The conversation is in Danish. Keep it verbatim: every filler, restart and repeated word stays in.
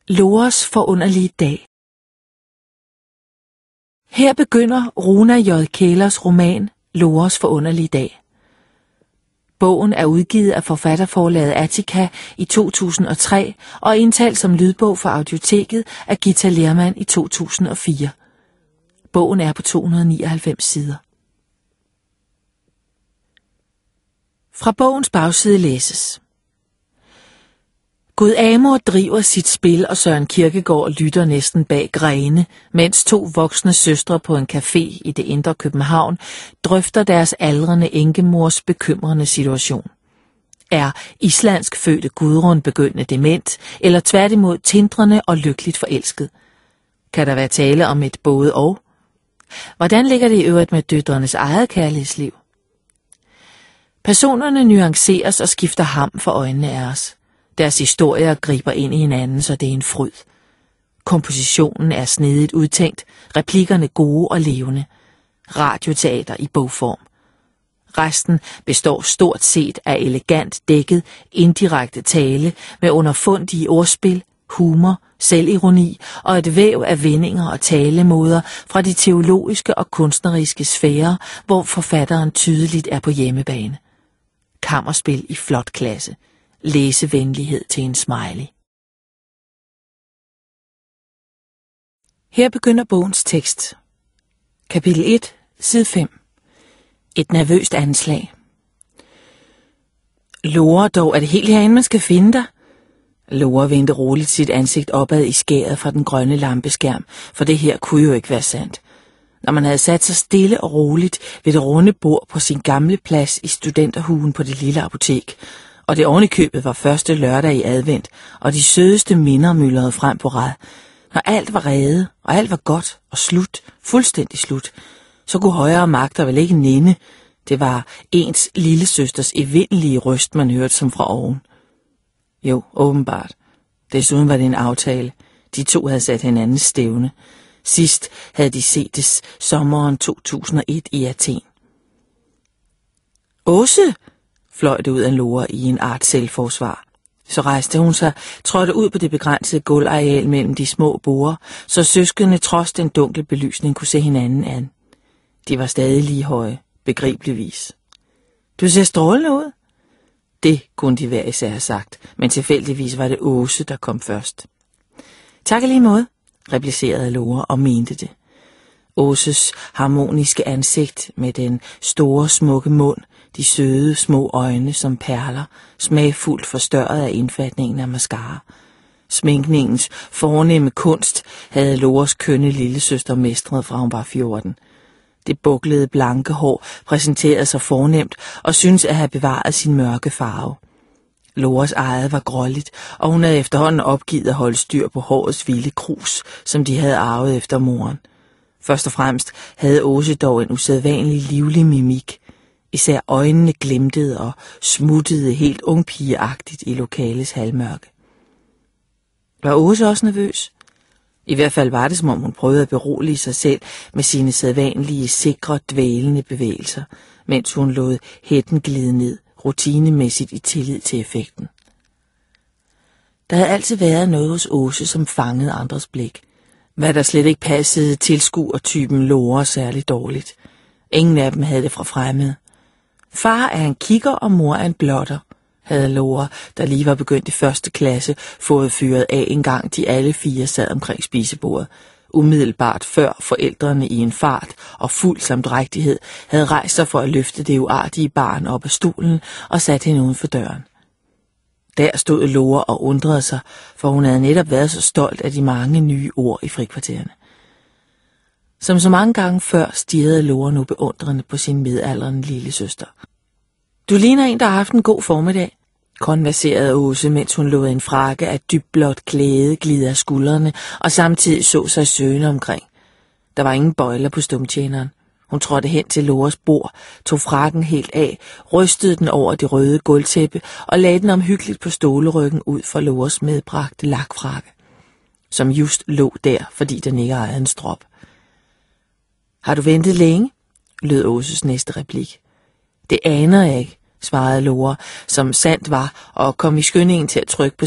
Lores forunderlige dag. Her begynder Runa J. Kæhlers roman Lores forunderlige dag. Bogen er udgivet af forfatterforlaget Attica i to tusind og tre og indtalt som lydbog for Audioteket af Githa Lehrmann i to tusind og fire. Bogen er på to hundrede og nioghalvfems sider. Fra bogens bagside læses: Gud Amor driver sit spil, og Søren Kierkegaard lytter næsten bag grene, mens to voksne søstre på en café i det indre København drøfter deres aldrende enkemors bekymrende situation. Er islandsk fødte Gudrun begyndende dement, eller tværtimod tindrende og lykkeligt forelsket? Kan der være tale om et både og? Hvordan ligger det i øvrigt med døtrenes eget kærlighedsliv? Personerne nuanceres og skifter ham for øjnene af os. Deres historier griber ind i hinanden, så det er en fryd. Kompositionen er snedigt udtænkt, replikkerne gode og levende. Radioteater i bogform. Resten består stort set af elegant dækket, indirekte tale med underfundige ordspil, humor, selvironi og et væv af vendinger og talemåder fra de teologiske og kunstneriske sfærer, hvor forfatteren tydeligt er på hjemmebane. Kammerspil i flot klasse. Læsevenlighed til en smiley. Her begynder bogens tekst. Kapitel et, side fem. Et nervøst anslag. Lore, dog er det helt herinde, man skal finde dig. Lore vendte roligt sit ansigt opad i skæret fra den grønne lampeskærm, for det her kunne jo ikke være sandt. Når man havde sat sig stille og roligt ved det runde bord på sin gamle plads i studenterhugen på det lille apotek, og det oven i købet var første lørdag i advent, og de sødeste minder myldrede frem på rad. Når alt var reddet, og alt var godt og slut, fuldstændig slut, så kunne højere magter vel ikke nænde. Det var ens lillesøsters evindelige røst, man hørte som fra oven. Jo, åbenbart. Desuden var det en aftale. De to havde sat hinandens stævne. Sidst havde de set det sommeren to tusind og et i Athen. Åse! Fløj det ud af Lore i en art selvforsvar. Så rejste hun sig, trådte ud på det begrænsede gulvareal mellem de små borde, så søskende trods den dunkle belysning kunne se hinanden an. De var stadig lige høje, begribeligvis. Du ser strålende ud. Det kunne de hver især have sagt, men tilfældigvis var det Åse, der kom først. Tak lige måde, replicerede Lore og mente det. Åses harmoniske ansigt med den store smukke mund, de søde små øjne som perler, smagfuldt forstørret af indfatningen af mascara. Sminkningens fornemme kunst havde Lores kønne lillesøster mestret fra hun var fjorten. Det buklede blanke hår præsenterede sig fornemt og syntes at have bevaret sin mørke farve. Lores eget var gråligt, og hun havde efterhånden opgivet at holde styr på hårets vilde krus, som de havde arvet efter moren. Først og fremmest havde Åse dog en usædvanlig livlig mimik. Især øjnene glimtede og smuttede helt ungpigeagtigt i lokalets halvmørke. Var Åse også nervøs? I hvert fald var det, som om hun prøvede at berolige sig selv med sine sædvanlige, sikre, dvælende bevægelser, mens hun lod hætten glide ned, rutinemæssigt i tillid til effekten. Der havde altid været noget hos Åse, som fangede andres blik, hvad der slet ikke passede tilskuertypen Lore særligt dårligt. Ingen af dem havde det fra fremmede. Far er en kigger, og mor er en blotter, havde Lore, der lige var begyndt i første klasse, fået fyret af en gang de alle fire sad omkring spisebordet. Umiddelbart før forældrene i en fart og fuld samdrægtighed havde rejst sig for at løfte det uartige barn op af stolen og sat hende uden for døren. Der stod Lore og undrede sig, for hun havde netop været så stolt af de mange nye ord i frikvartererne. Som så mange gange før stirrede Lore nu beundrende på sin midaldrende lille søster. Du ligner en, der har haft en god formiddag, konverserede Åse, mens hun lod en frakke af dybblåt klæde glide af skuldrene og samtidig så sig søgende omkring. Der var ingen bøjler på stumtjeneren. Hun trådte hen til Lores bord, tog frakken helt af, rystede den over det røde gulvtæppe og lagde den omhyggeligt på stoleryggen ud for Lores medbragte lakfrakke, som just lå der, fordi den ikke ejede en strop. Har du ventet længe? Lød Åses næste replik. Det aner jeg ikke, svarede Lore, som sandt var, og kom i skyndingen til at trykke på